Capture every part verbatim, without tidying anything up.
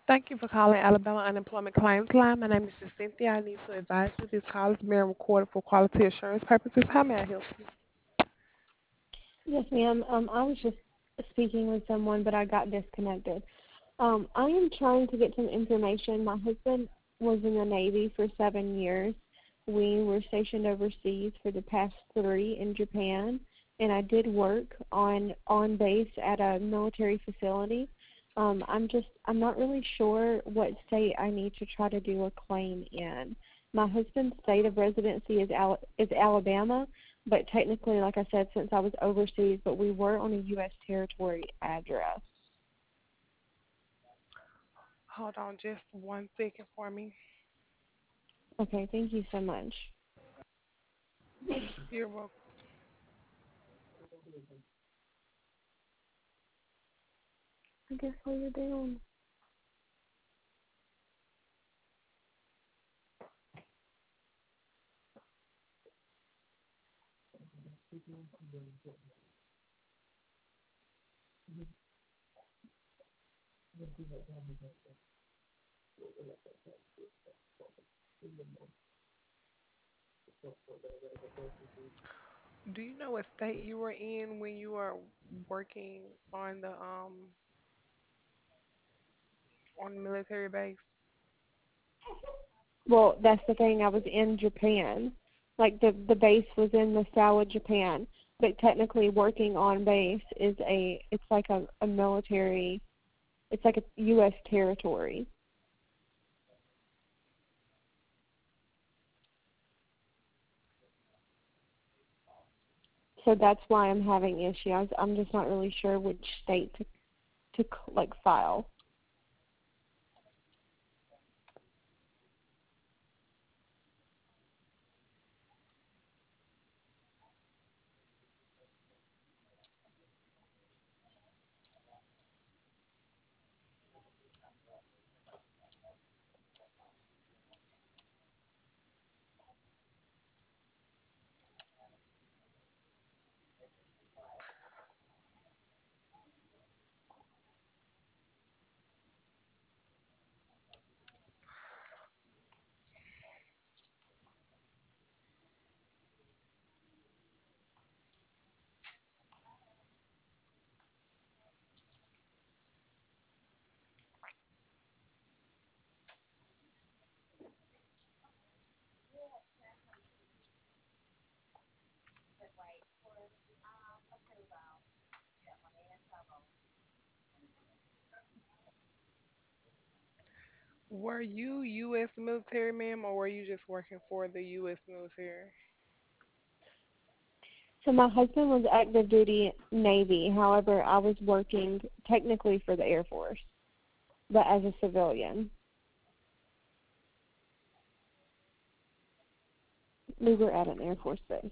Thank you for calling Alabama Unemployment Claims Line. My name is Cynthia. I need to advise you this call is being recorded for quality assurance purposes. How may I help you? Yes, ma'am. Um, I was just speaking with someone, but I got disconnected. Um, I am trying to get some information. My husband was in the Navy for seven years. We were stationed overseas for the past three in Japan, and I did work on on base at a military facility. Um, I'm just I'm not really sure what state I need to try to do a claim in. My husband's state of residency is Al- is Alabama, but technically, like I said, since I was overseas, but we were on a U S territory address. Hold on just one second for me. Okay, thank you so much. You're welcome. I guess what you're doing. Do you know what state you were in when you were working on the um on the military base? Well, that's the thing. I was in Japan. Like the the base was in Misawa, Japan, but technically working on base is a it's like a, a military. It's like a U S territory. So that's why I'm having issues. I'm just not really sure which state to to like file. Were you U S military, ma'am, or were you just working for the U S military? So my husband was active duty Navy. However, I was working technically for the Air Force, but as a civilian. We were at an Air Force base.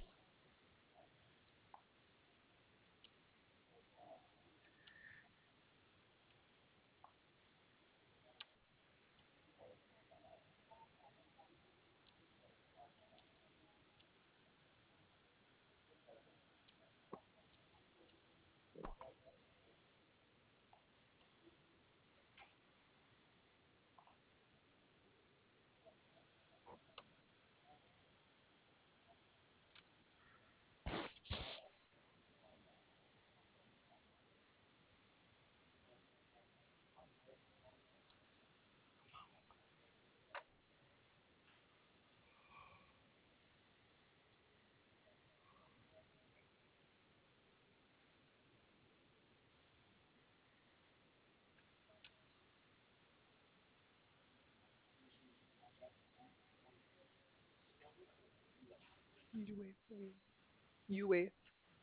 U S. U S.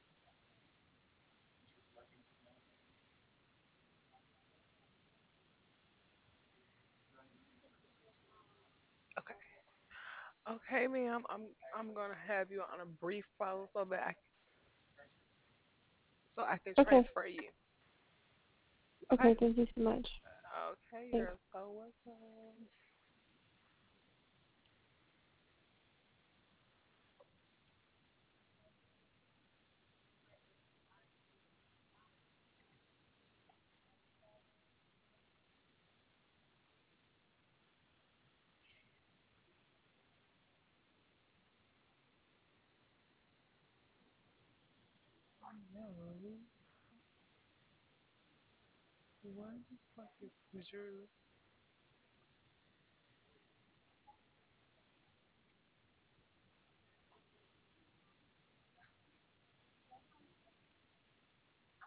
Okay. Okay, ma'am. I'm I'm gonna have you on a brief pause so that I so I can Okay. transfer you. Okay. Okay. Thank you so much. Okay, Thanks. you're so welcome. No. What the fuck is Drew?